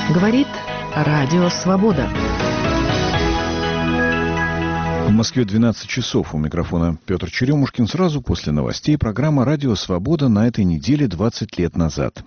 Говорит Радио Свобода. В Москве 12 часов. У микрофона Петр Черемушкин. Сразу после новостей программа «Радио Свобода» на этой неделе 20 лет назад.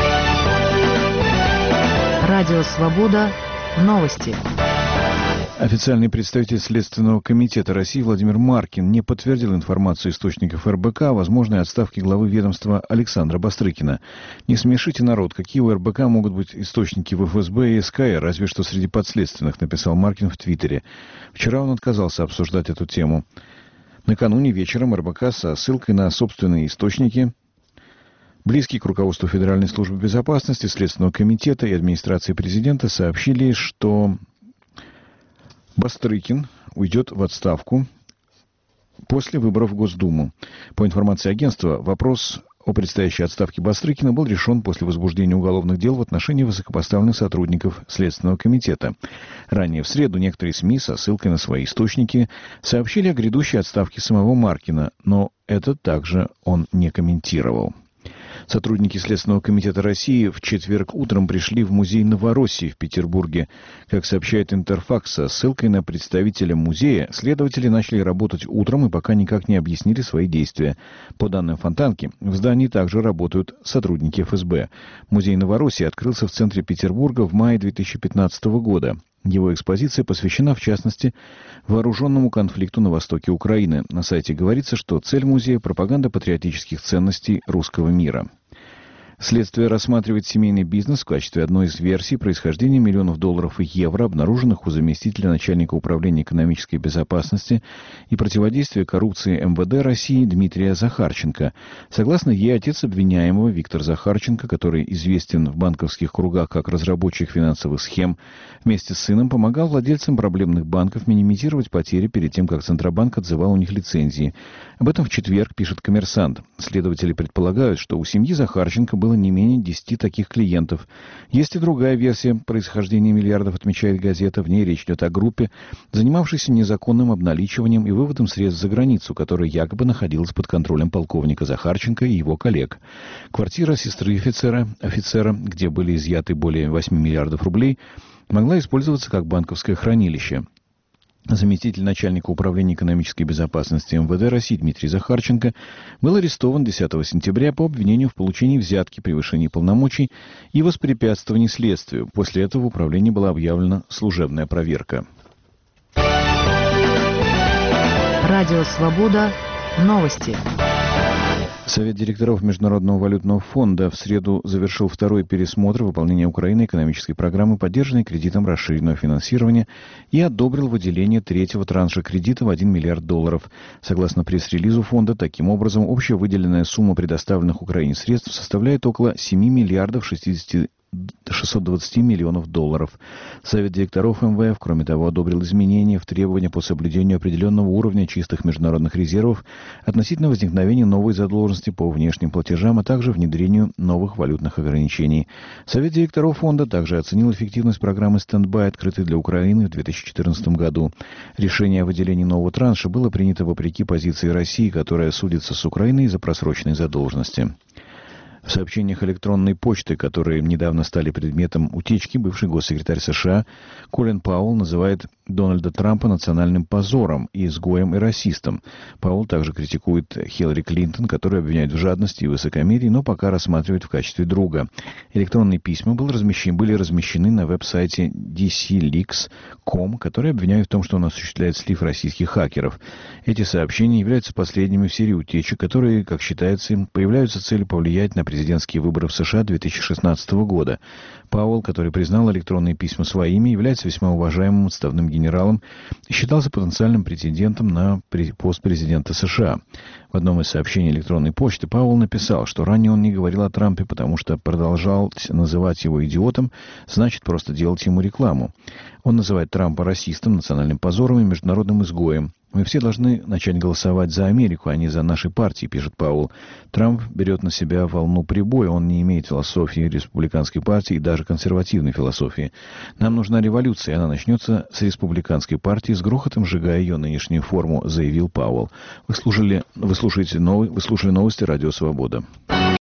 Радио Свобода. Новости. Официальный представитель Следственного комитета России Владимир Маркин не подтвердил информацию источников РБК о возможной отставке главы ведомства Александра Бастрыкина. Не смешите народ, какие у РБК могут быть источники в ФСБ и СКР, разве что среди подследственных, написал Маркин в Твиттере. Вчера он отказался обсуждать эту тему. Накануне вечером РБК со ссылкой на собственные источники, близкие к руководству Федеральной службы безопасности, Следственного комитета и администрации президента, сообщили, что Бастрыкин уйдет в отставку после выборов в Госдуму. По информации агентства, вопрос о предстоящей отставке Бастрыкина был решен после возбуждения уголовных дел в отношении высокопоставленных сотрудников Следственного комитета. Ранее в среду некоторые СМИ со ссылкой на свои источники сообщили о грядущей отставке самого Маркина, но это также он не комментировал. Сотрудники Следственного комитета России в четверг утром пришли в музей Новороссии в Петербурге. Как сообщает Интерфакс, со ссылкой на представителя музея, следователи начали работать утром и пока никак не объяснили свои действия. По данным Фонтанки, в здании также работают сотрудники ФСБ. Музей Новороссии открылся в центре Петербурга в мае 2015 года. Его экспозиция посвящена, в частности, вооруженному конфликту на востоке Украины. На сайте говорится, что цель музея – пропаганда патриотических ценностей русского мира. Следствие рассматривает семейный бизнес в качестве одной из версий происхождения миллионов долларов и евро, обнаруженных у заместителя начальника управления экономической безопасности и противодействия коррупции МВД России Дмитрия Захарченко. Согласно ей, отец обвиняемого Виктор Захарченко, который известен в банковских кругах как разработчик финансовых схем, вместе с сыном помогал владельцам проблемных банков минимизировать потери перед тем, как Центробанк отзывал у них лицензии. Об этом в четверг пишет «Коммерсант». Следователи предполагают, что у семьи Захарченко было не менее 10 таких клиентов. Есть и другая версия происхождения миллиардов, отмечает газета. В ней речь идет о группе, занимавшейся незаконным обналичиванием и выводом средств за границу, которая якобы находилась под контролем полковника Захарченко и его коллег. Квартира сестры офицера, где были изъяты более 8 миллиардов рублей, могла использоваться как банковское хранилище. Заместитель начальника управления экономической безопасности МВД России Дмитрий Захарченко был арестован 10 сентября по обвинению в получении взятки, превышении полномочий и воспрепятствовании следствию. После этого в управлении была объявлена служебная проверка. Радио Свобода. Новости. Совет директоров Международного валютного фонда в среду завершил второй пересмотр выполнения Украины экономической программы, поддержанной кредитом расширенного финансирования, и одобрил выделение третьего транша кредита в 1 миллиард долларов. Согласно пресс-релизу фонда, таким образом, общая выделенная сумма предоставленных Украине средств составляет около 7 миллиардов 620 миллионов долларов. Совет директоров МВФ, кроме того, одобрил изменения в требования по соблюдению определенного уровня чистых международных резервов относительно возникновения новой задолженности по внешним платежам, а также внедрению новых валютных ограничений. Совет директоров фонда также оценил эффективность программы «Стендбай», открытой для Украины в 2014 году. Решение о выделении нового транша было принято вопреки позиции России, которая судится с Украиной из-за просроченной задолженности. В сообщениях электронной почты, которые недавно стали предметом утечки, бывший госсекретарь США Колин Пауэлл называет Дональда Трампа национальным позором, изгоем и расистом. Пауэлл также критикует Хиллари Клинтон, которую обвиняют в жадности и высокомерии, но пока рассматривает в качестве друга. Электронные письма были размещены на веб-сайте DCLeaks.com, который обвиняют в том, что он осуществляет слив российских хакеров. Эти сообщения являются последними в серии утечек, которые, как считается, появляются с целью повлиять на президентские выборы в США 2016 года. Пауэлл, который признал электронные письма своими, является весьма уважаемым отставным генералом и считался потенциальным претендентом на пост президента США. В одном из сообщений электронной почты Пауэлл написал, что ранее он не говорил о Трампе, потому что продолжал называть его идиотом, значит просто делать ему рекламу. Он называет Трампа расистом, национальным позором и международным изгоем. «Мы все должны начать голосовать за Америку, а не за наши партии», пишет Пауэлл. Трамп берет на себя волну прибоя, он не имеет философии республиканской партии и даже консервативной философии. Нам нужна революция, и она начнется с республиканской партии, с грохотом сжигая ее нынешнюю форму, заявил Пауэлл. Вы слушали новости «Радио Свобода».